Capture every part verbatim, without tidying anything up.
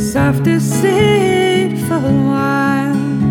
soft deceitful wilds,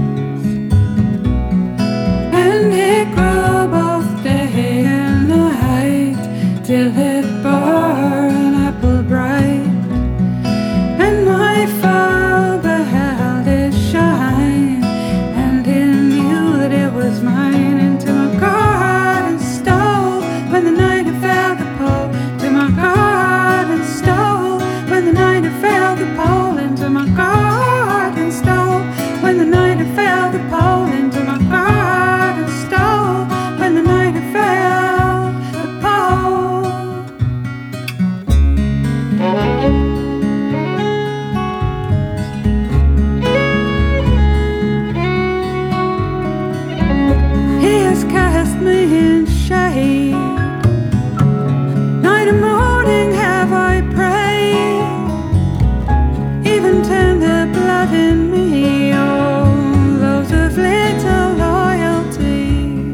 and it grew both day and night till it bore an apple bright, and my foe beheld it shine, and he knew that it was mine. Into my garden stole when the night had fell the pole, to my garden stole when the night had fell the pole, into my garden stole when the night had fell the pole, into my garden stole when the night had fell the pole. He has cast me in shade, night and morning have I prayed, even turned the blood in me, oh, those of little loyalty.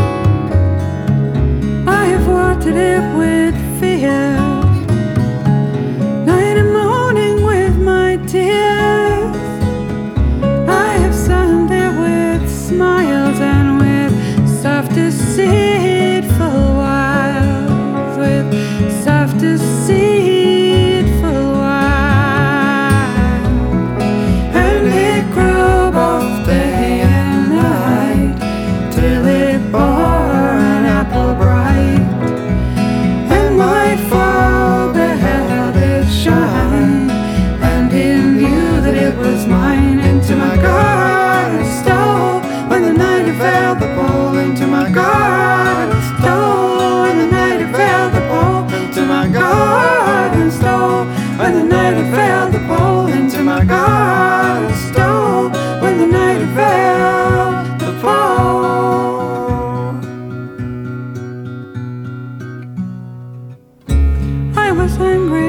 I have watered it with fear, night and morning with my tears. I have sung it with smiles and with soft deceitful wiles, with soft deceitful wiles, and it grew both day and night till it bore an apple bright, and my foe beheld it shine, and he knew that it was mine. Into my garden stole when the night had fell the pole, into my garden stole when the night had fell the pole, into my garden stole when the night had fell the pole, into my garden stole when the night had fell the pole. I was angry